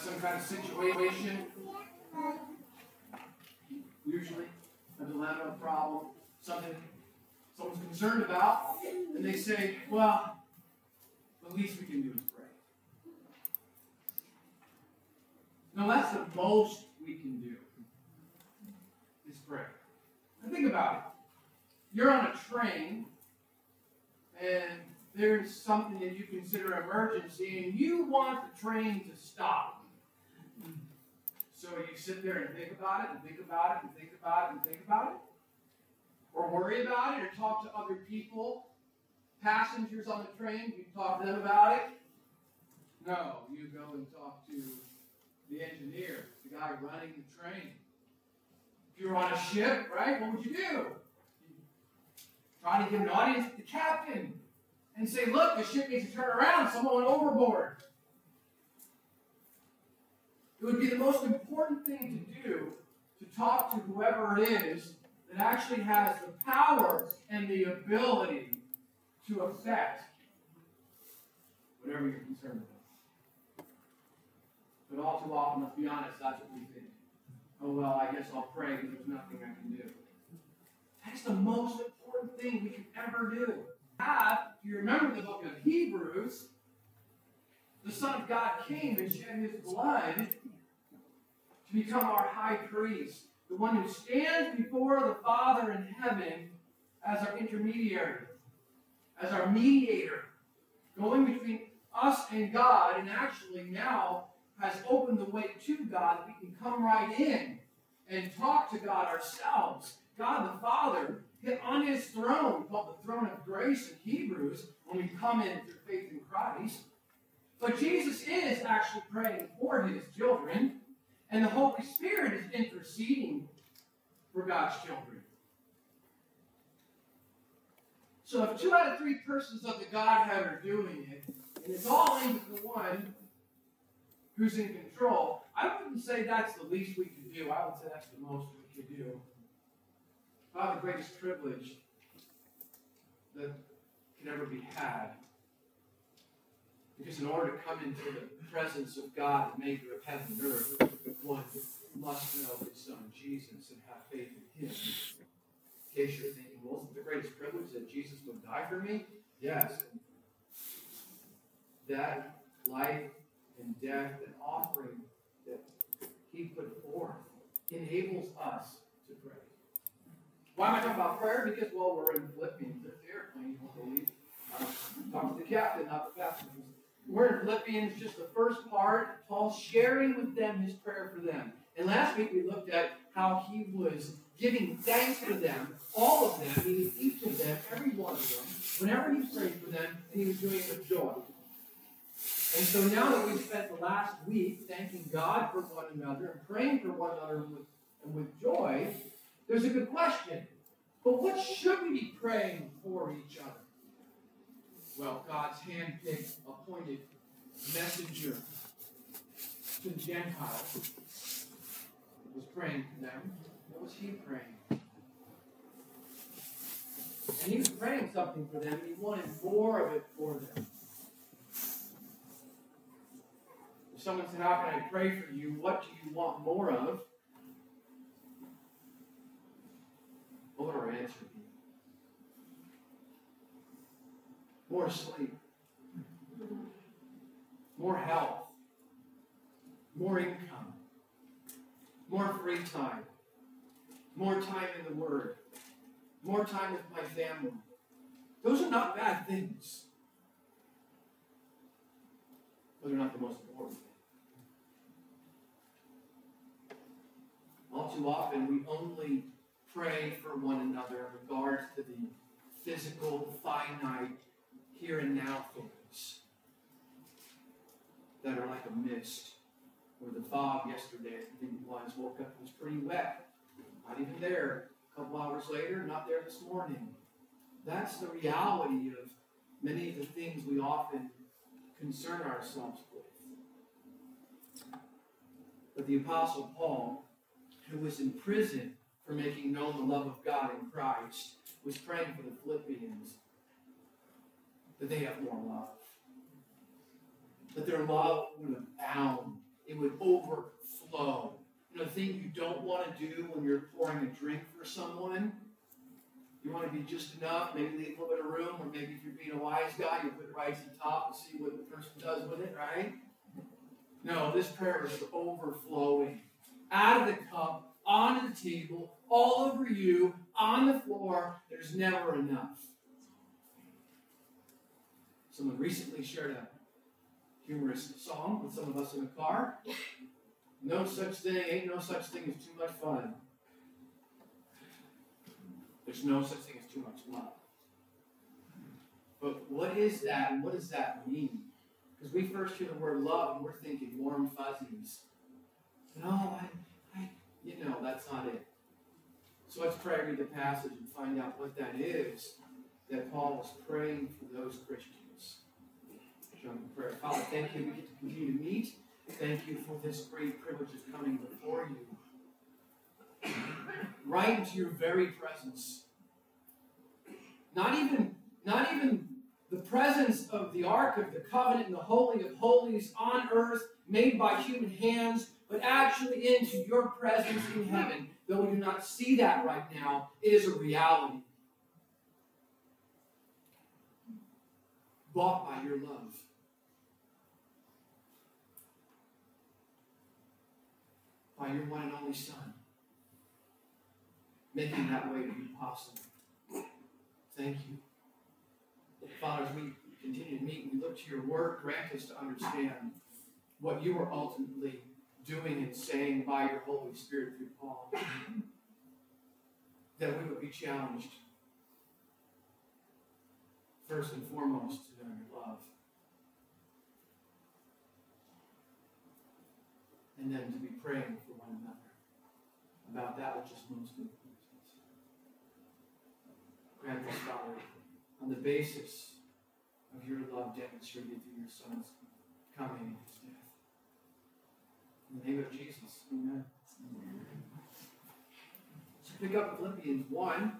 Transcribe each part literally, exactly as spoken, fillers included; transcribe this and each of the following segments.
some kind of situation, usually a dilemma, a problem, something someone's concerned about, and they say, well, the least we can do is pray. No, that's the most we can do, is pray. Now think about it. You're on a train, and there's something that you consider an emergency, and you want the train to stop. So you sit there and think about it, and think about it, and think about it, and think about it. Or worry about it, or talk to other people, passengers on the train, you talk to them about it. No, you go and talk to the engineer, the guy running the train. If you're on a ship, right, what would you do? Try to get an audience with the captain and say, look, the ship needs to turn around, someone went overboard. It would be the most important thing to do to talk to whoever it is that actually has the power and the ability to affect whatever you're concerned about. But all too often, let's be honest, that's what we think. Oh, well, I guess I'll pray because there's nothing I can do. That's the most important thing we can ever do. God, if you remember the book of Hebrews, the Son of God came and shed his blood to become our high priest, the one who stands before the Father in heaven as our intermediary, as our mediator, going between us and God, and actually now has opened the way to God that we can come right in and talk to God ourselves. God the Father on his throne, called the throne of grace in Hebrews, when we come in through faith in Christ. But Jesus is actually praying for his children, and the Holy Spirit is interceding for God's children. So if two out of three persons of the Godhead are doing it, and it's all aimed at the one who's in control, I wouldn't say that's the least we could do. I would say that's the most we could do. Probably the greatest privilege that can ever be had. Because in order to come into the presence of God, the maker of heaven and earth, one must know his Son, Jesus, and have faith in him. In case you're thinking, well, isn't the greatest privilege that Jesus would die for me? Yes. That life and death and offering that he put forth enables us to pray. Why am I talking about prayer? Because, well, we're in Philippians. There's the airplane, you won't believe. Uh, talk to the captain, not the passengers. We're in Philippians, just the first part. Paul sharing with them his prayer for them. And last week we looked at how he was giving thanks for them, all of them, meaning each of them, every one of them, whenever he prayed for them, and he was doing it with joy. And so now that we've spent the last week thanking God for one another and praying for one another with, and with joy, there's a good question. But what should we be praying for each other? Well, God's hand-picked, appointed messenger to the Gentiles was praying for them. What was he praying? And he was praying something for them, and he wanted more of it for them. If someone said, how can I pray for you? What do you want more of? What would our answer be? More sleep. More health. More income. More free time. More time in the Word. More time with my family. Those are not bad things. But they're not the most important thing. All too often, we only pray for one another in regards to the physical, finite, here and now things that are like a mist. Or the fog yesterday, I think it was, woke up, it was pretty wet. Not even there. A couple hours later, not there this morning. That's the reality of many of the things we often concern ourselves with. But the Apostle Paul, who was in prison for making known the love of God in Christ, was praying for the Philippians that they have more love. That their love would abound. It would would overflow. You know, the thing you don't want to do when you're pouring a drink for someone, you want to be just enough, maybe leave a little bit of room, or maybe if you're being a wise guy, you put it right to the top and see what the person does with it, right? No, this prayer is overflowing. Out of the cup, onto the table, all over you, on the floor. There's never enough. Someone recently shared a humorous song with some of us in the car. No such thing, ain't no such thing as too much fun. There's no such thing as too much love. But what is that, and what does that mean? Because we first hear the word love, and we're thinking warm fuzzies. No, I, I, you know, that's not it. So let's pray, read the passage, and find out what that is that Paul was praying for those Christians. Jump in prayer. Father, thank you we get to continue to meet. Thank you for this great privilege of coming before you. Right into your very presence. Not even, not even the presence of the Ark of the Covenant and the Holy of Holies on earth, made by human hands, but actually into your presence in heaven. Though we do not see that right now, it is a reality. Bought by your love. By your one and only Son. Making that way to be possible. Thank you. Father, as we continue to meet and we look to your word, grant us to understand what you are ultimately doing and saying by your Holy Spirit through Paul. That we would be challenged, first and foremost, to know your love. And then to be praying for one another about that which is most important. Grant us, Father, on the basis of your love demonstrated through your Son's coming and his death. In the name of Jesus, amen. Amen. So pick up Philippians one.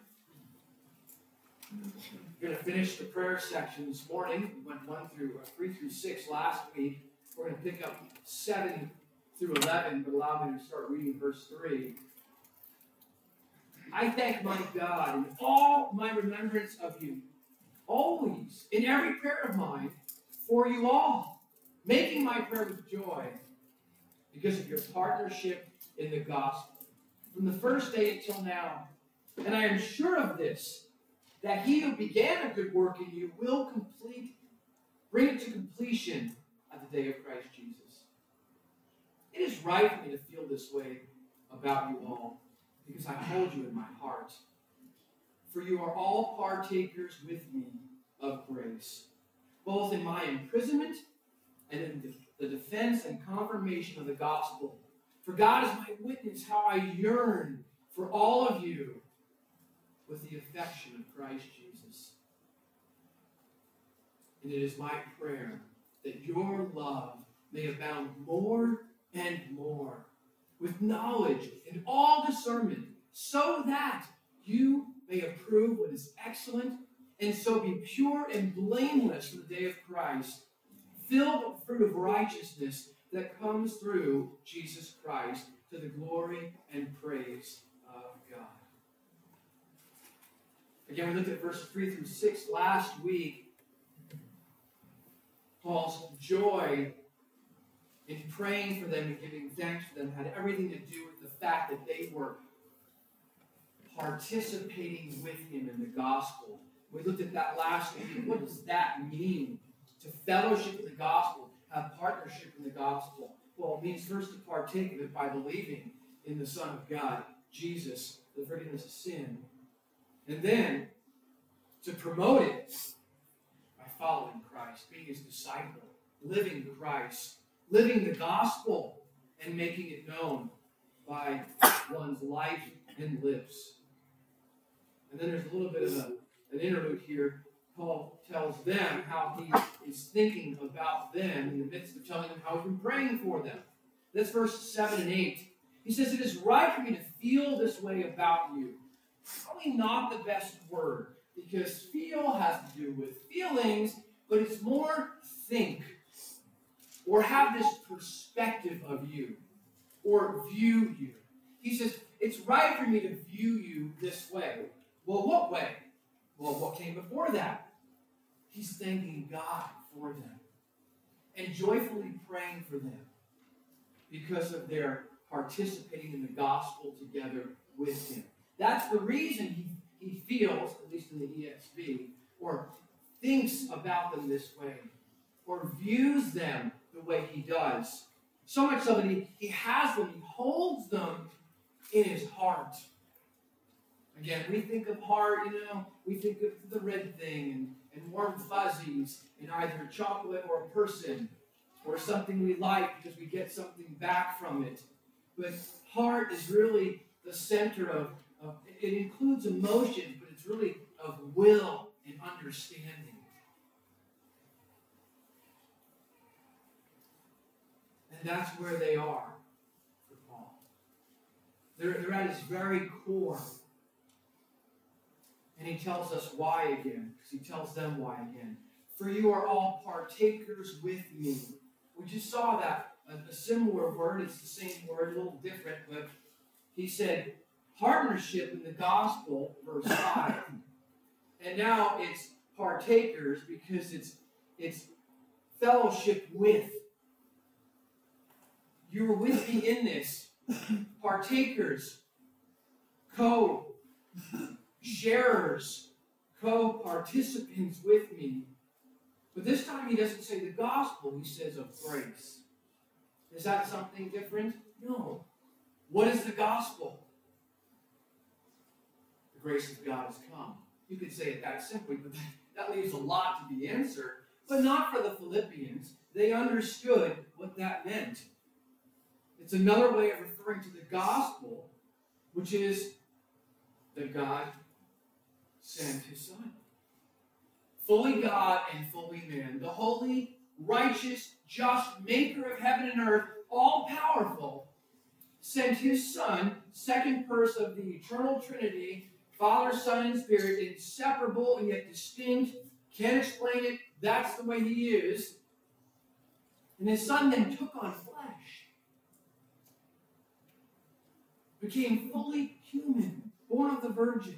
We're going to finish the prayer section this morning. We went one through uh, three through six last week. We're going to pick up seven through eleven, but allow me to start reading verse three. I thank my God in all my remembrance of you, always, in every prayer of mine, for you all, making my prayer with joy, because of your partnership in the gospel, from the first day until now. And I am sure of this, that he who began a good work in you will complete, bring it to completion at the day of Christ Jesus. It is right for me to feel this way about you all, because I hold you in my heart. For you are all partakers with me of grace, both in my imprisonment and in the defense and confirmation of the gospel. For God is my witness how I yearn for all of you with the affection of Christ Jesus. And it is my prayer that your love may abound more and more with knowledge and all discernment, so that you may approve what is excellent, and so be pure and blameless for the day of Christ, filled with the fruit of righteousness that comes through Jesus Christ, to the glory and praise of God. Again, we looked at verses three through six last week. Paul's joy in praying for them and giving thanks for them had everything to do with the fact that they were participating with him in the gospel. We looked at that last week. What does that mean? To fellowship in the gospel, have partnership in the gospel. Well, it means first to partake of it by believing in the Son of God, Jesus, the forgiveness of sin. And then to promote it by following Christ, being his disciple, living Christ, living the gospel, and making it known by one's life and lips. And then there's a little bit of a, an interlude here. Paul tells them how he is thinking about them in the midst of telling them how he's been praying for them. That's verse seven and eight. He says, it is right for me to feel this way about you. Probably not the best word, because feel has to do with feelings, but it's more think. or have this perspective of you, or view you. He says, it's right for me to view you this way. Well, what way? Well, what came before that? He's thanking God for them and joyfully praying for them because of their participating in the gospel together with him. That's the reason he, he feels, at least in the E S V, or thinks about them this way, or views them the way he does. So much so that he, he has them, he holds them in his heart. Again, we think of heart, you know, we think of the red thing and, and warm fuzzies and either chocolate or a person or something we like because we get something back from it. But heart is really the center of, of it includes emotions, but it's really of will and understanding. And that's where they are for Paul. They're, they're at his very core. And he tells us why again, because he tells them why again. For you are all partakers with me. We just saw that, a, a similar word, it's the same word, a little different, but he said partnership in the gospel, verse five. And now it's partakers because it's, it's fellowship with. You were with me in this. Partakers, co-sharers, co-participants with me. But this time he doesn't say the gospel, he says of grace. Is that something different? No. What is the gospel? The grace of God has come. You could say it that simply, but that leaves a lot to be answered. But not for the Philippians. They understood what that meant. It's another way of referring to the gospel, which is that God sent his Son. Fully God and fully man. The holy, righteous, just maker of heaven and earth, all-powerful, sent his Son, second person of the eternal Trinity, Father, Son, and Spirit, inseparable and yet distinct. Can't explain it. That's the way he is. And his Son then took on flesh. Became fully human, born of the Virgin.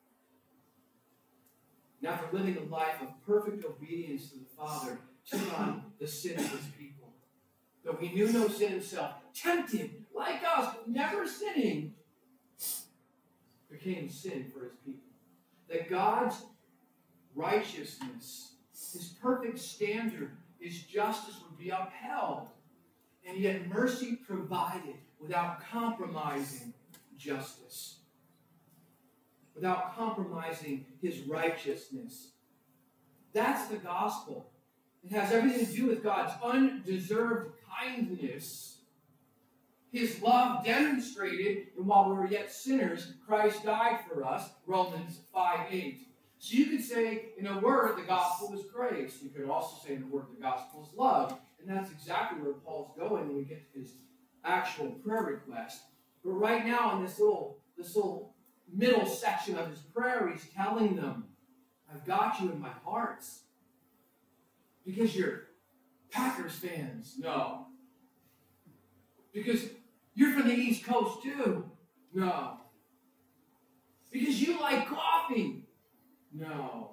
And after living a life of perfect obedience to the Father, took on the sin of his people. Though he knew no sin himself, tempted, like us, but never sinning, became sin for his people. That God's righteousness, his perfect standard, his justice would be upheld, and yet mercy provided without compromising justice, without compromising his righteousness. That's the gospel. It has everything to do with God's undeserved kindness, his love demonstrated, and while we were yet sinners, Christ died for us, Romans five eight. So you could say, in a word, the gospel is grace. You could also say, in a word, the gospel is love. And that's exactly where Paul's going when we get to his actual prayer request. But right now, in this little, this little middle section of his prayer, he's telling them, I've got you in my heart. Because you're Packers fans? No. Because you're from the East Coast too? No. Because you like coffee? No.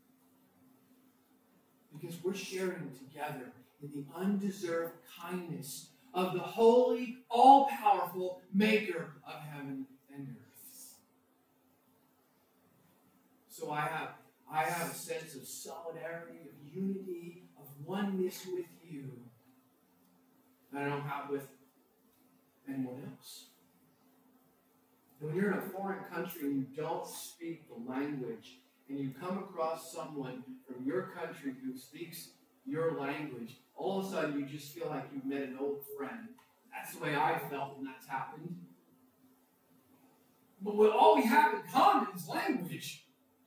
Because we're sharing together in the undeserved kindness of the holy, all-powerful maker of heaven and earth. So I have, I have a sense of solidarity, of unity, of oneness with you that I don't have with anyone else. And when you're in a foreign country and you don't speak the language, and you come across someone from your country who speaks your language, all of a sudden you just feel like you've met an old friend. That's the way I felt when that's happened. But what all we have in common is language.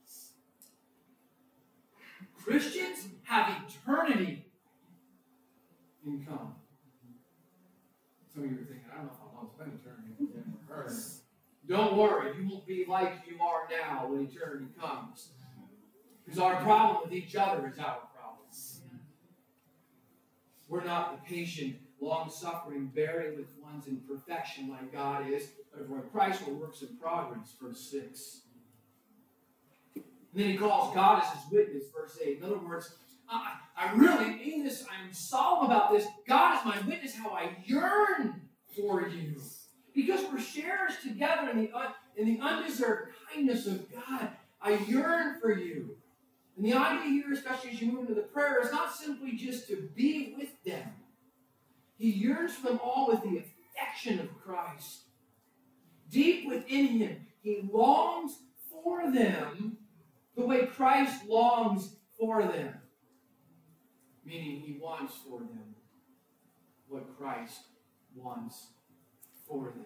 Christians have eternity in common. Some of you are thinking, I don't know how long it's been eternity. Don't worry, you will be like you are now when eternity comes. Because our problem with each other is our problem. We're not the patient, long-suffering, bearing with one's imperfection like God is, but for Christ were works in progress, verse six. And then he calls God as his witness, verse eight. In other words, I, I really mean this. I'm solemn about this. God is my witness how I yearn for you. Because we're sharers together in the, in the undeserved kindness of God. I yearn for you. And the idea here, especially as you move into the prayer, is not simply just to be with them. He yearns for them all with the affection of Christ. Deep within him, he longs for them the way Christ longs for them. Meaning he wants for them what Christ wants for them.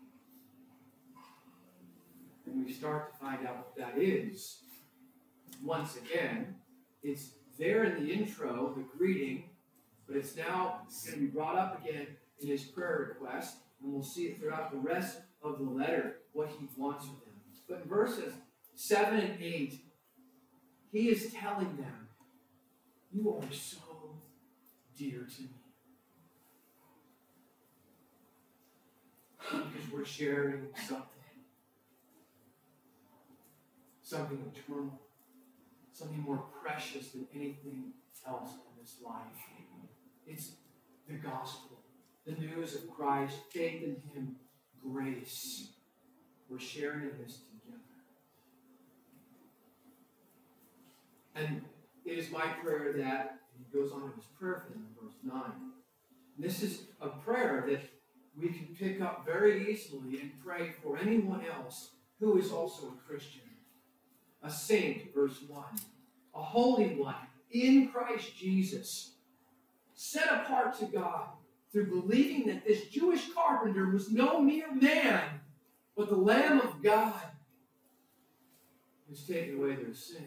And we start to find out what that is. Once again, it's there in the intro, the greeting, but it's now going to be brought up again in his prayer request, and we'll see it throughout the rest of the letter, what he wants for them. But in verses seven and eight, he is telling them, you are so dear to me. Because we're sharing something. Something eternal. Something more precious than anything else in this life. It's the gospel. The news of Christ. Faith in him. Grace. We're sharing in this together. And it is my prayer that, and he goes on to his prayer for them in verse nine. This is a prayer that we can pick up very easily and pray for anyone else who is also a Christian. A saint, verse one. A holy one in Christ Jesus. Set apart to God through believing that this Jewish carpenter was no mere man, but the Lamb of God who's taken away their sin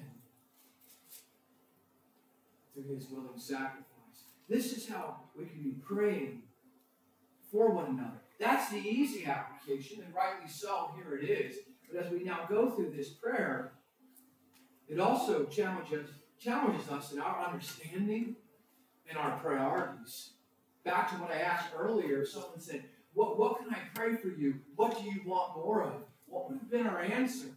through his willing sacrifice. This is how we can be praying for one another. That's the easy application, and rightly so, here it is. But as we now go through this prayer, it also challenges, challenges us in our understanding and our priorities. Back to what I asked earlier, someone said, what, what can I pray for you? What do you want more of? What would have been our answer?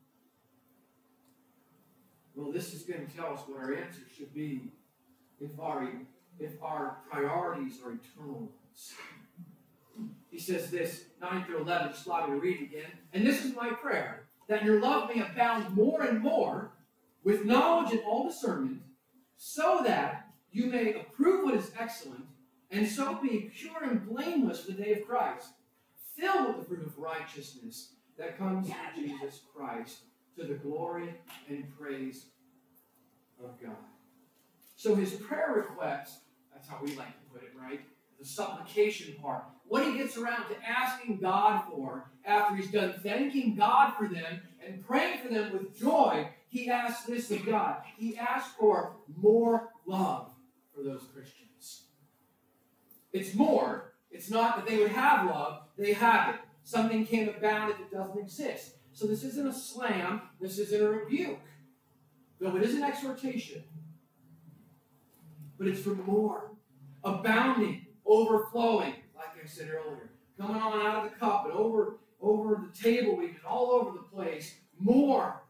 Well, this is going to tell us what our answer should be if our, if our priorities are eternal ones. He says this, nine through eleven, just allow me to read again. And this is my prayer, that your love may abound more and more with knowledge and all discernment, so that you may approve what is excellent, and so be pure and blameless for the day of Christ, filled with the fruit of righteousness that comes through Jesus Christ, to the glory and praise of God. So his prayer request, that's how we like to put it, right? The supplication part. What he gets around to asking God for, after he's done thanking God for them and praying for them with joy, he asks this of God. He asks for more love for those Christians. It's more. It's not that they would have love. They have it. Something came about it that doesn't exist. So this isn't a slam. This isn't a rebuke. Though it is an exhortation. But it's for more. Abounding. Overflowing. Like I said earlier. Coming on out of the cup and over, over the table even. All over the place. More.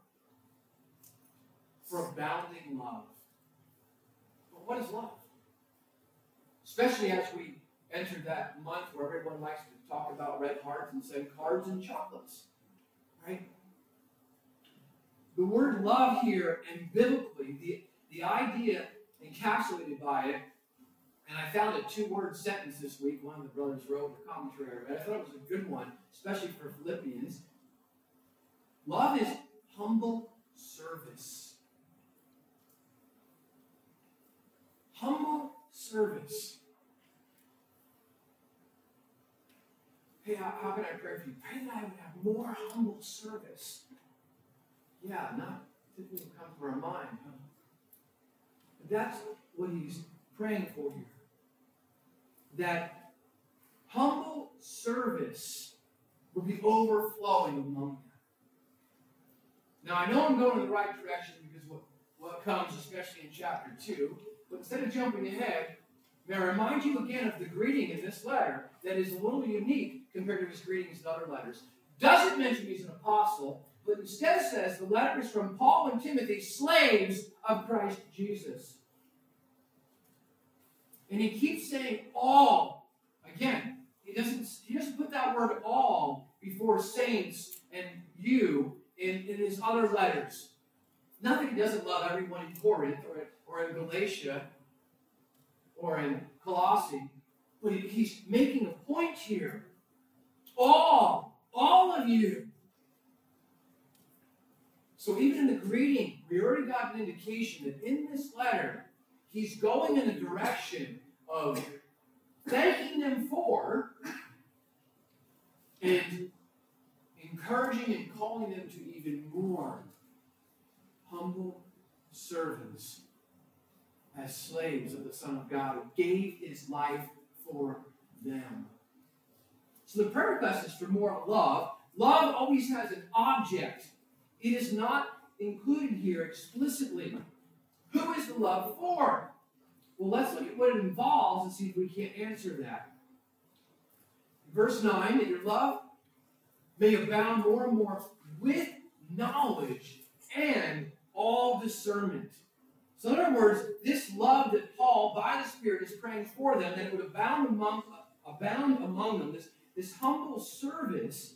For abounding love. But what is love? Especially as we enter that month where everyone likes to talk about red hearts and send cards and chocolates. Right? The word love here, and biblically, the, the idea encapsulated by it, and I found a two-word sentence this week. One of the brothers wrote a commentary I read. I thought it was a good one, especially for Philippians. Love is humble service. Humble service. Hey, how, how can I pray for you? Pray that I would have more humble service. Yeah, not didn't even come to our mind. Huh? But that's what he's praying for here. That humble service will be overflowing among them. Now, I know I'm going in the right direction because what, what comes, especially in chapter two, but instead of jumping ahead, May I remind you again of the greeting in this letter that is a little unique compared to his greetings in other letters. Doesn't mention he's an apostle, but instead says the letter is from Paul and Timothy, slaves of Christ Jesus. And he keeps saying all. Again, he doesn't, he doesn't put that word all before saints and you in, in his other letters. Not that he doesn't love everyone in Corinth or, or in Galatia or in Colossae, but he, he's making a point here. All, all of you. So even in the greeting, we already got an indication that in this letter, he's going in a direction of thanking them for and encouraging and calling them to even more humble servants as slaves of the Son of God who gave his life for them. So the prayer request is for more love. Love always has an object. It is not included here explicitly. Who is the love for? Well, let's look at what it involves and see if we can't answer that. Verse nine, that your love may abound more and more with knowledge and all discernment. So in other words, this love that Paul, by the Spirit, is praying for them, that it would abound among, abound among them, this, this humble service,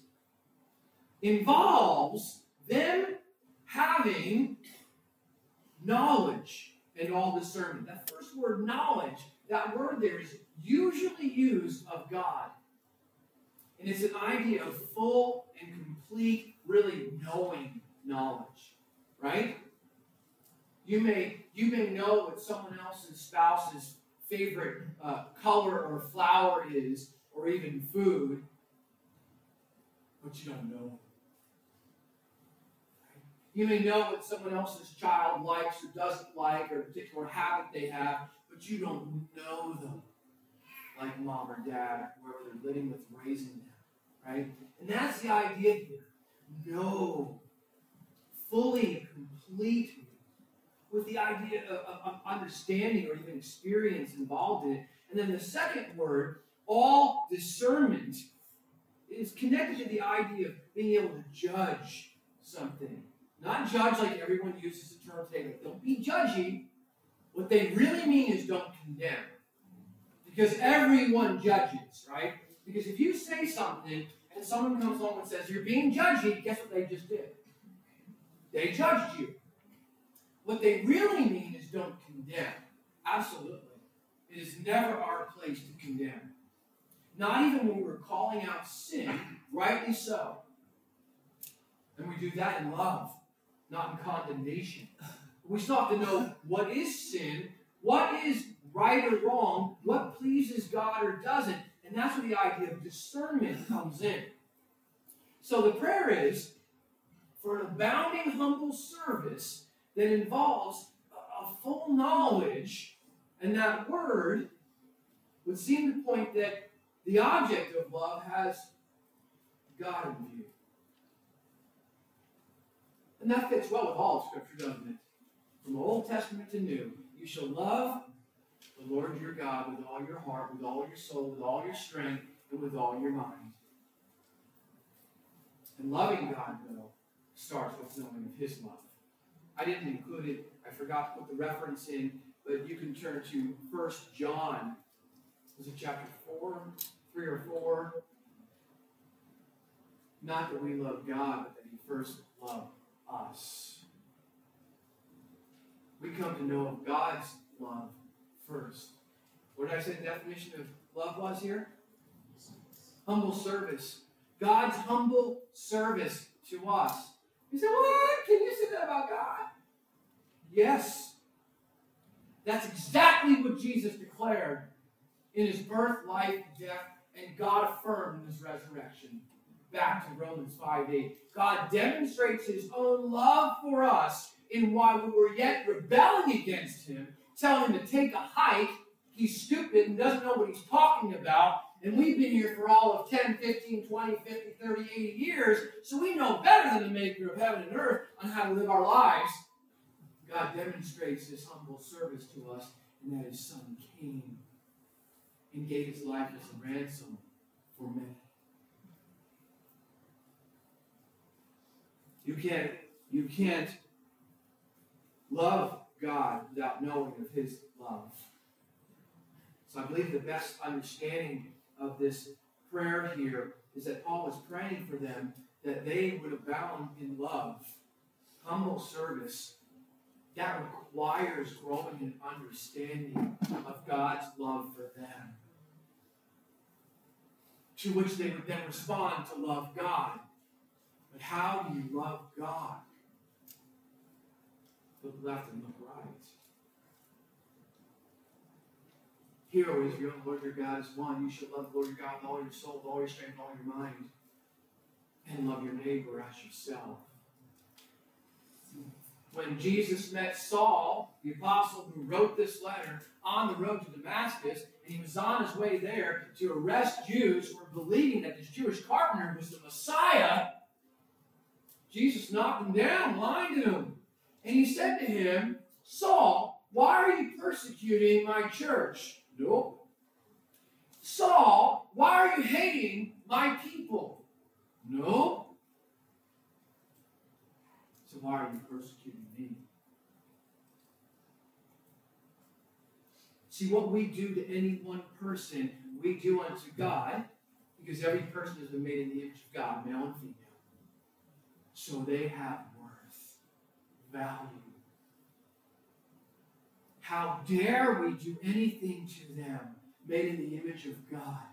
involves them having knowledge and all discernment. That first word, knowledge, that word there is usually used of God. And it's an idea of full and complete, really knowing knowledge. Right? You may, you may know what someone else's spouse's favorite uh, color or flower is, or even food, but you don't know. You may know what someone else's child likes or doesn't like, or a particular habit they have, but you don't know them like mom or dad, whoever they're living with, raising them. Right? And that's the idea here. Know fully, completely, with the idea of, of, of understanding or even experience involved in it. And then the second word, all discernment, is connected to the idea of being able to judge something. Not judge like everyone uses the term today. Like, don't be judgy. What they really mean is don't condemn. Because everyone judges, right? Because if you say something and someone comes along and says, you're being judgy, guess what they just did? They judged you. What they really mean is don't condemn. Absolutely. It is never our place to condemn. Not even when we're calling out sin, rightly so. And we do that in love, not in condemnation. We still have to know what is sin, what is right or wrong, what pleases God or doesn't. And that's where the idea of discernment comes in. So the prayer is for an abounding, humble service that involves a, a full knowledge, and that word would seem to point that the object of love has God in view. And that fits well with all of Scripture, doesn't it? From Old Testament to New. You shall love the Lord your God with all your heart, with all your soul, with all your strength, and with all your mind. And loving God, though, starts with knowing of His love. I didn't include it. I forgot to put the reference in, but you can turn to First John. Was it chapter four? Three or four? Not that we love God, but that He first loved us. We come to know of God's love first. What did I say the definition of love was here? Humble service. God's humble service to us. You say, what? Can you say that about God? Yes. That's exactly what Jesus declared in His birth, life, death, and God affirmed in His resurrection. Back to Romans five eight. God demonstrates His own love for us in while we were yet rebelling against Him, telling Him to take a hike. He's stupid and doesn't know what He's talking about. And we've been here for all of ten, fifteen, twenty, fifty, thirty, eighty years, so we know better than the maker of heaven and earth on how to live our lives. God demonstrates His humble service to us, and that His Son came and gave his life as a ransom for many. You can't, you can't love God without knowing of his love. So I believe the best understanding of this prayer here is that Paul is praying for them that they would abound in love, humble service. That requires growing in understanding of God's love for them, to which they would then respond to love God. But how do you love God? Look left and look right. Hear, O Israel, the Lord your God is one. You shall love the Lord your God with all your soul, with all your strength, with all your mind, and love your neighbor as yourself. When Jesus met Saul, the apostle who wrote this letter, on the road to Damascus, and he was on his way there to arrest Jews who were believing that this Jewish carpenter was the Messiah, Jesus knocked him down, blinded him. And he said to him, Saul, why are you persecuting my church? Nope. Saul, why are you hating my people? No. So why are you persecuting me? See, what we do to any one person, we do unto God, because every person has been made in the image of God, male and female. So they have worth, value. How dare we do anything to them made in the image of God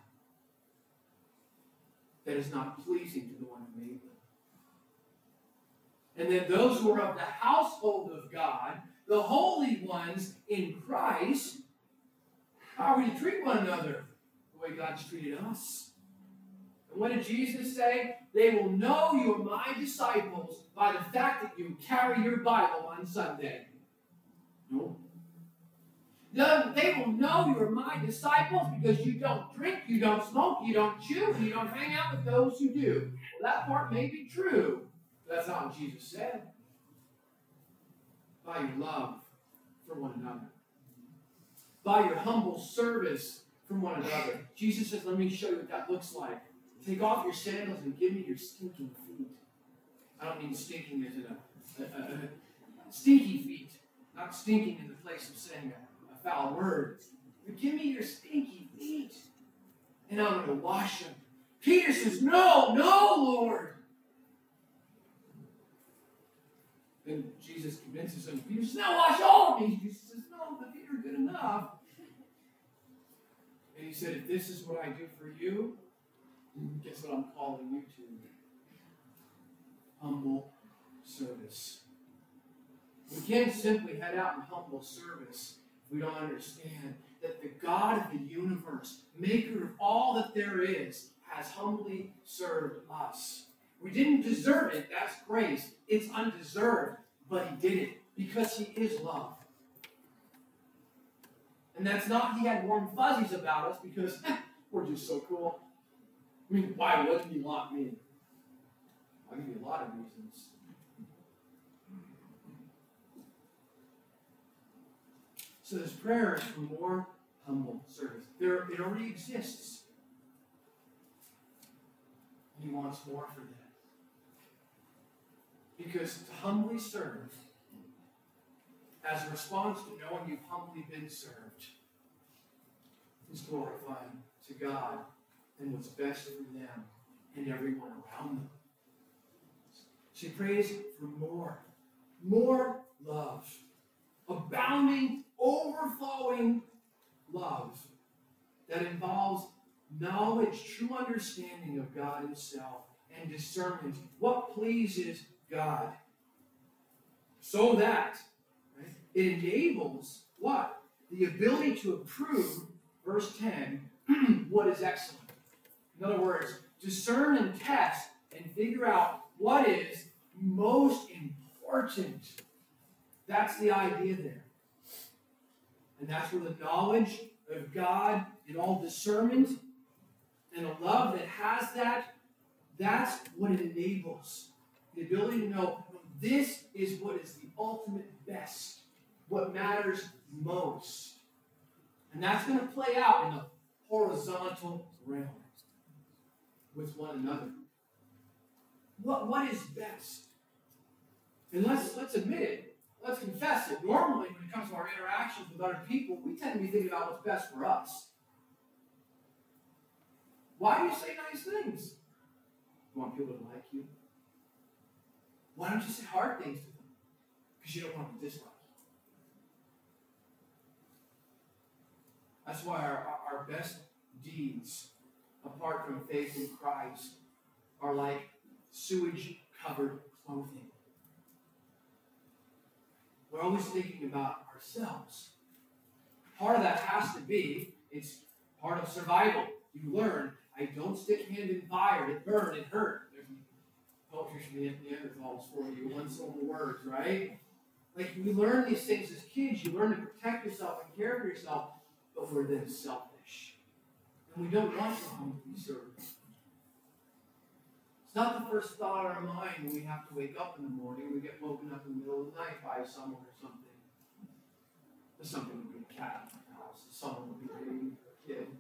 that is not pleasing to the one who made them? And then those who are of the household of God, the holy ones in Christ, how are we to treat one another? The way God's treated us. And what did Jesus say? They will know you are my disciples by the fact that you carry your Bible on Sunday. No. No, they will know you are my disciples because you don't drink, you don't smoke, you don't chew, you don't hang out with those who do. Well, that part may be true. That's not what Jesus said. By your love for one another. By your humble service for one another. Jesus says, let me show you what that looks like. Take off your sandals and give me your stinking feet. I don't mean stinking as in a, a, a, a stinky feet. Not stinking in the place of saying a, a foul word. But give me your stinky feet. And I'm going to wash them. Peter says, no, no, Lord. Then Jesus convinces him. Peter says, now wash all of me. Jesus says, no, the feet are good enough. And he said, if this is what I do for you, guess what I'm calling you to? Humble service. We can't simply head out in humble service if we don't understand that the God of the universe, maker of all that there is, has humbly served us. We didn't deserve it. That's grace. It's undeserved. But he did it because he is love. And that's not he had warm fuzzies about us because we're just so cool. I mean, why wouldn't he want me? I'll give you a lot of reasons. So this prayer is for more humble service. There, it already exists. And he wants more for that. Because to humbly serve, as a response to knowing you've humbly been served, is glorifying to God and what's best for them and everyone around them. She prays for more, more love, abounding, overflowing love that involves knowledge, true understanding of God himself, and discernment, what pleases God. So that right, it enables what? The ability to approve, verse ten, what is excellent. In other words, discern and test and figure out what is most important. That's the idea there. And that's where the knowledge of God and all discernment and a love that has that, that's what it enables. The ability to know this is what is the ultimate best, what matters most. And that's going to play out in the horizontal realm with one another. What, what is best? And let's, let's admit it. Let's confess it. Normally, when it comes to our interactions with other people, we tend to be thinking about what's best for us. Why do you say nice things? You want people to like you? Why don't you say hard things to them? Because you don't want them to dislike you. That's why our, our best deeds, apart from faith in Christ, are like sewage-covered clothing. We're always thinking about ourselves. Part of that has to be, it's part of survival. You learn, I don't stick hand in fire, it burned, it hurt. There's poetry from the Neanderthals for you, one syllable words, right? Like, you learn these things as kids, you learn to protect yourself and care for yourself, but we're then selfish. And we don't want to humbly serve. It's not the first thought on our mind when we have to wake up in the morning, we get woken up in the middle of the night by someone or something. There's something would be a cat in the house, someone would be a baby or a kid.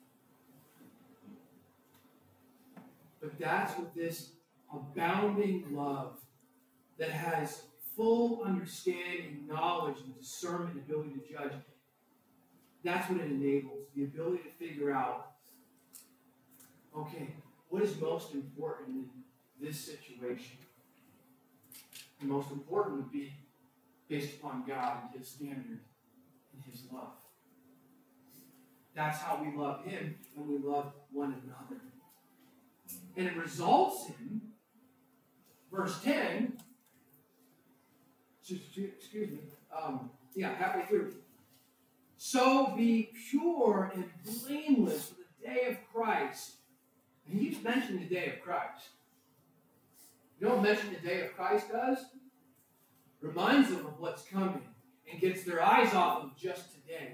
But that's what this abounding love that has full understanding, knowledge, and discernment, and ability to judge, that's what it enables. The ability to figure out, okay, what is most important in this situation? The most important would be based upon God and His standard and His love. That's how we love Him and we love one another. And it results in, verse ten, excuse me, um, yeah, halfway through. So be pure and blameless for the day of Christ. And he keeps mentioning the day of Christ. You know what mention the day of Christ does? Reminds them of what's coming and gets their eyes off of just today.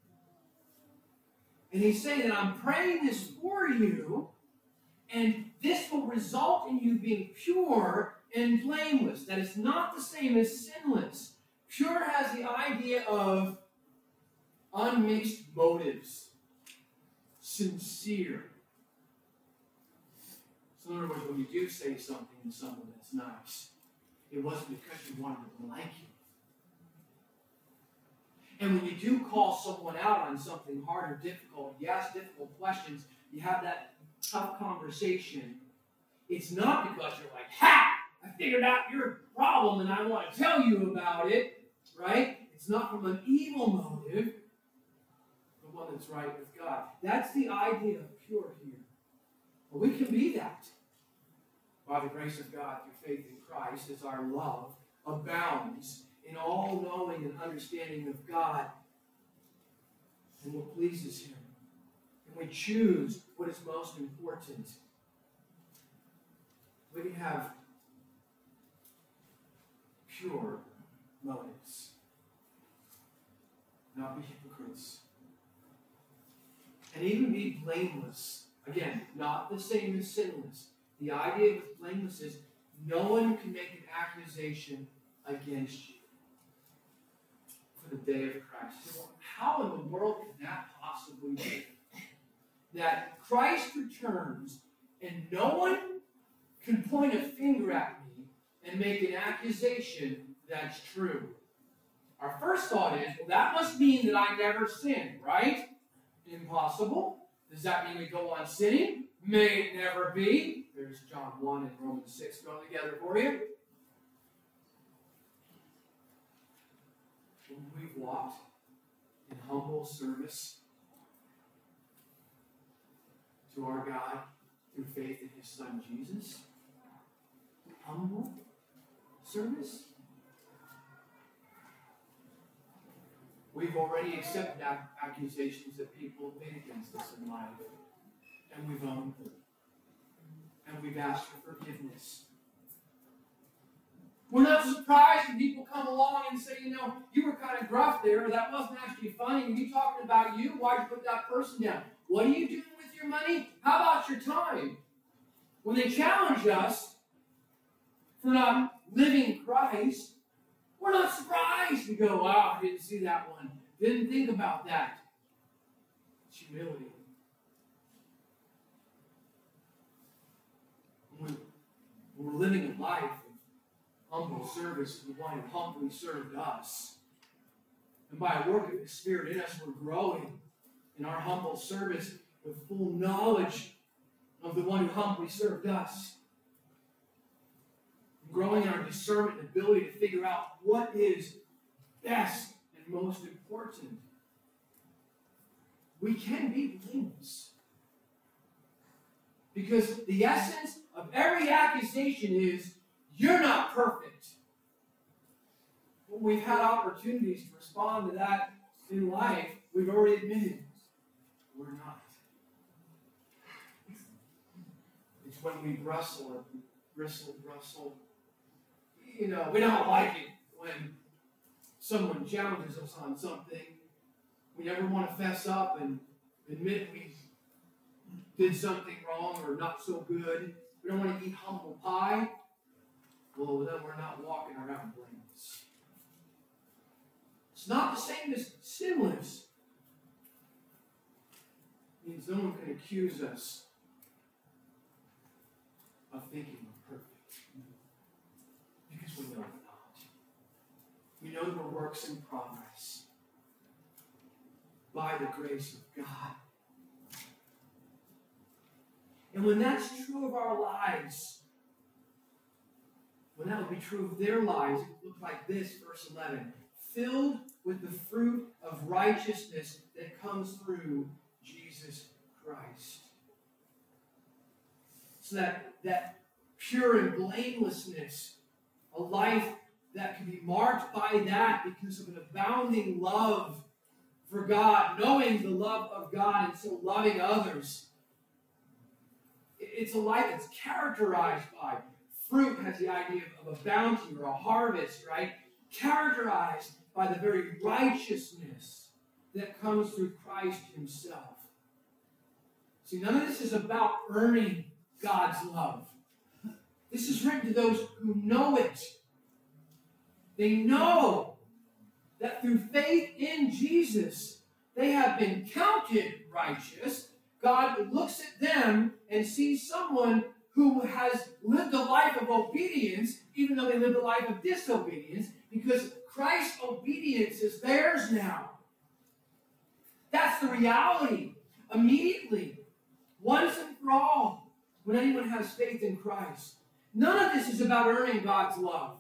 And he's saying that I'm praying this for you, and this will result in you being pure and blameless. That is not the same as sinless. Pure has the idea of unmixed motives, sincere. So in other words, when you do say something to someone that's nice, it wasn't because you wanted them to like you. And when you do call someone out on something hard or difficult, you ask difficult questions, you have that tough conversation, it's not because you're like, ha! I figured out your problem and I want to tell you about it, right? It's not from an evil motive, but one that's right with God. That's the idea of pure here. But we can be that by the grace of God through faith in Christ as our love abounds in all knowing and understanding of God and what pleases Him. And we choose what is most important. We can have pure motives, not be hypocrites, and even be blameless. Again, not the same as sinless. The idea with blameless is no one can make an accusation against you for the day of Christ. So how in the world can that possibly be? That Christ returns and no one can point a finger at me and make an accusation that's true. Our first thought is, well, that must mean that I never sinned, right? Impossible. Does that mean we go on sinning? May it never be. There's John one and Romans six going together for you. When we've walked in humble service to our God through faith in His Son Jesus. Humble service. We've already accepted accusations that people have made against us in life. And we've owned them. And we've asked for forgiveness. We're not surprised when people come along and say, you know, you were kind of gruff there, or that wasn't actually funny. Are you talking about you? Why'd you put that person down? What are you doing with your money? How about your time? When they challenge us for not living Christ, we're not surprised. We go, wow, I didn't see that one. Didn't think about that. It's humility. We're living a life of humble service to the one who humbly served us. And by a work of the Spirit in us, we're growing in our humble service with full knowledge of the one who humbly served us. Growing in our discernment and ability to figure out what is best and most important. We can be blameless. Because the essence of every accusation is, you're not perfect. When we've had opportunities to respond to that in life, we've already admitted we're not. It's when we bristle or bristle, bristle. You know, we don't like it when someone challenges us on something. We never want to fess up and admit we did something wrong or not so good. We don't want to eat humble pie. Well, then we're not walking around blameless. It's not the same as sinless. It means no one can accuse us of thinking we're perfect. Because we know we're not. We know that we're works in progress by the grace of God. And when that's true of our lives, when that would be true of their lives, it would look like this, verse eleven. Filled with the fruit of righteousness that comes through Jesus Christ. So that, that pure and blamelessness, a life that can be marked by that because of an abounding love for God, knowing the love of God and so loving others. It's a life that's characterized by fruit, has the idea of a bounty or a harvest, right? Characterized by the very righteousness that comes through Christ himself. See, none of this is about earning God's love. This is written to those who know it. They know that through faith in Jesus, they have been counted righteous. God looks at them and sees someone who has lived a life of obedience, even though they lived a life of disobedience, because Christ's obedience is theirs now. That's the reality. Immediately, once and for all, when anyone has faith in Christ. None of this is about earning God's love.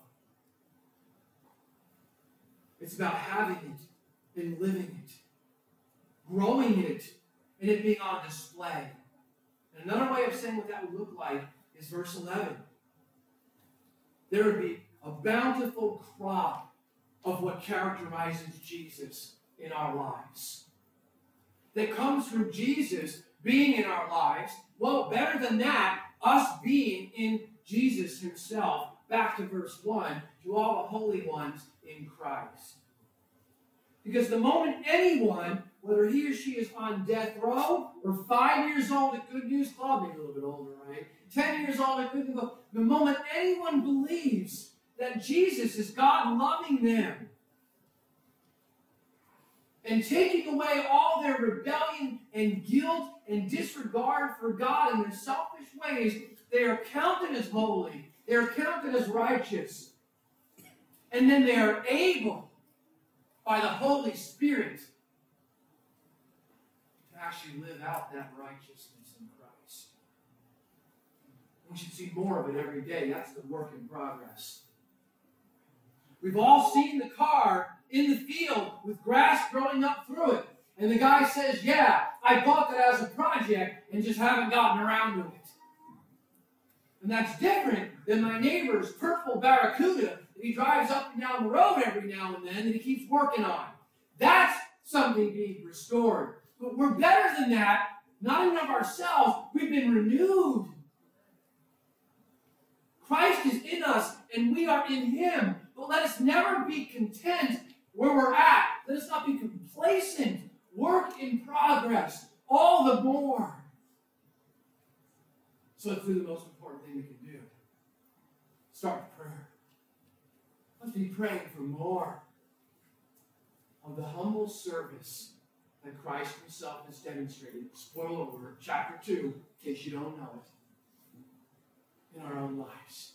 It's about having it and living it, growing it, and it being on display. And another way of saying what that would look like is verse eleven. There would be a bountiful crop of what characterizes Jesus in our lives. That comes through Jesus being in our lives. Well, better than that, us being in Jesus himself. Back to verse one, to all the holy ones in Christ. Because the moment anyone, whether he or she is on death row or five years old at Good News Club, maybe a little bit older, right? Ten years old at Good News Club, the moment anyone believes that Jesus is God loving them and taking away all their rebellion and guilt and disregard for God and their selfish ways, they are counted as holy. They are counted as righteous. And then they are able, by the Holy Spirit, to actually live out that righteousness in Christ. We should see more of it every day. That's the work in progress. We've all seen the car in the field with grass growing up through it. And the guy says, yeah, I bought that as a project and just haven't gotten around to it. And that's different than my neighbor's purple Barracuda that he drives up and down the road every now and then that he keeps working on. That's something being restored. But we're better than that, not even of ourselves. We've been renewed. Christ is in us and we are in him. But let us never be content where we're at. Let us not be complacent. Work in progress. All the more. So let's do the most important thing we can do. Start with prayer. Let's be praying for more of the humble service that Christ himself has demonstrated. Spoiler alert, chapter two, in case you don't know it, in our own lives. lives.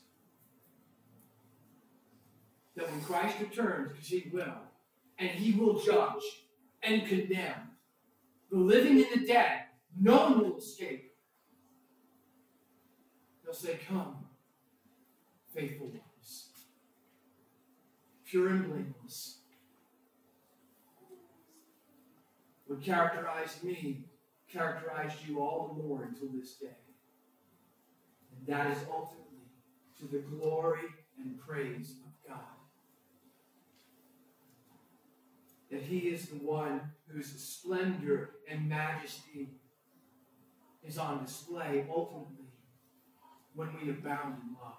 That when Christ returns, because he will, and he will judge and condemn the living and the dead, no one will escape. He'll say, come, faithful ones, pure and blameless. What characterized me characterized you all the more until this day. And that is ultimately to the glory and praise of God. That he is the one whose splendor and majesty is on display ultimately when we abound in love.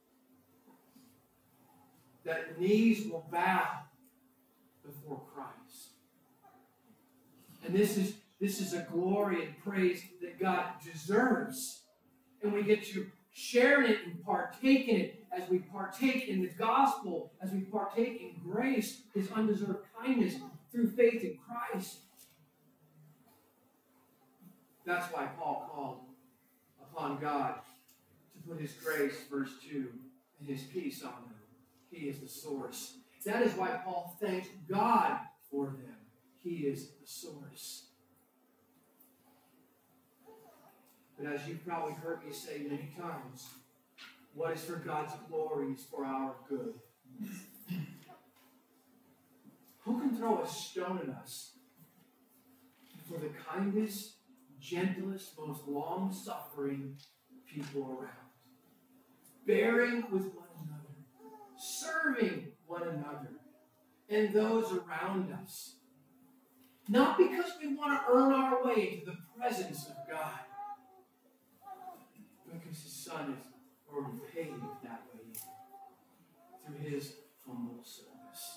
That knees will bow before Christ. And this is, this is a glory and praise that God deserves. And we get to share in it and partake in it as we partake in the gospel, as we partake in grace, his undeserved kindness through faith in Christ. That's why Paul called upon God to put his grace, verse two, and his peace on them. He is the source. That is why Paul thanks God for them. He is the source. But as you've probably heard me say many times, what is for God's glory is for our good. Who can throw a stone at us for the kindest, gentlest, most long-suffering people around? Bearing with one another, serving one another, and those around us. Not because we want to earn our way into the presence of God, because his Son has already paved that way through his humble service.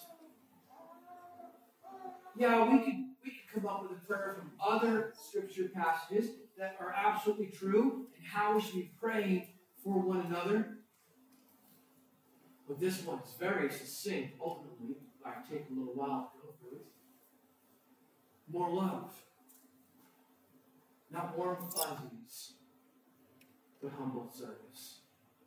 Yeah, we could, we could come up with a prayer from other scripture passages that are absolutely true and how we should be praying for one another. But this one is very succinct, ultimately. It might take a little while to go through it. More love. Not warm fuzzies, but humble service.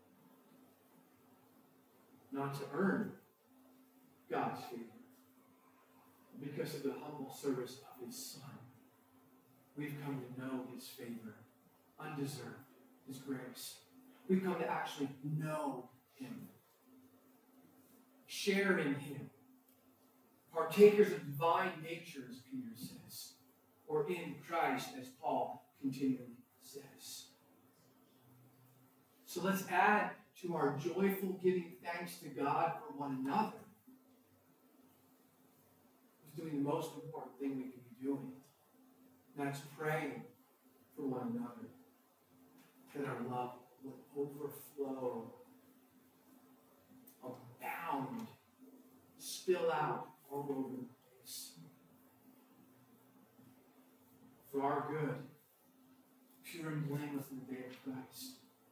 Not to earn God's favor, because of the humble service of his Son. We've come to know his favor, undeserved, his grace. We've come to actually know him, share in him, partakers of divine nature, as Peter says, or in Christ, as Paul continually says. So let's add to our joyful giving thanks to God for one another. It's doing the most important thing we can be doing. That's praying for one another, that our love would overflow, abound, spill out all over the place. For our good, pure and blameless in the day of Christ.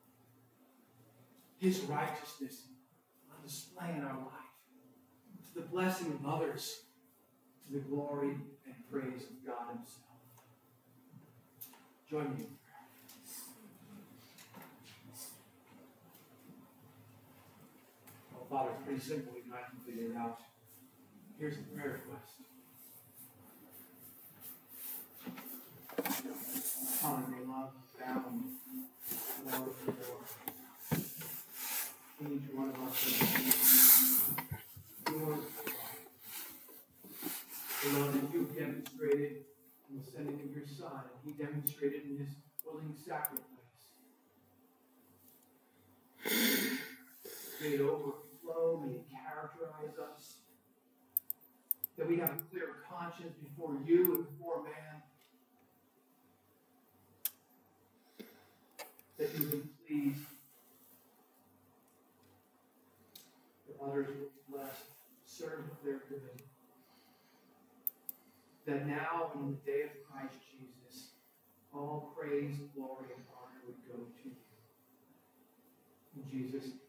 His righteousness on display in our life, to the blessing of others, to the glory and praise of God himself. Join me in prayer. Oh, Father, it's pretty simple. We can actually figure it out. Here's the prayer request. Father, may love abound more and more. Each one of us Lord, the love that you've demonstrated in the sending of your Son, and he demonstrated in his willing sacrifice. May it overflow, may it characterize us, that we have a clear conscience before you and before man, that you've been pleased, that others will be blessed, serve their good. That now, in the day of Christ Jesus, all praise, glory, and honor would go to you. In Jesus' name.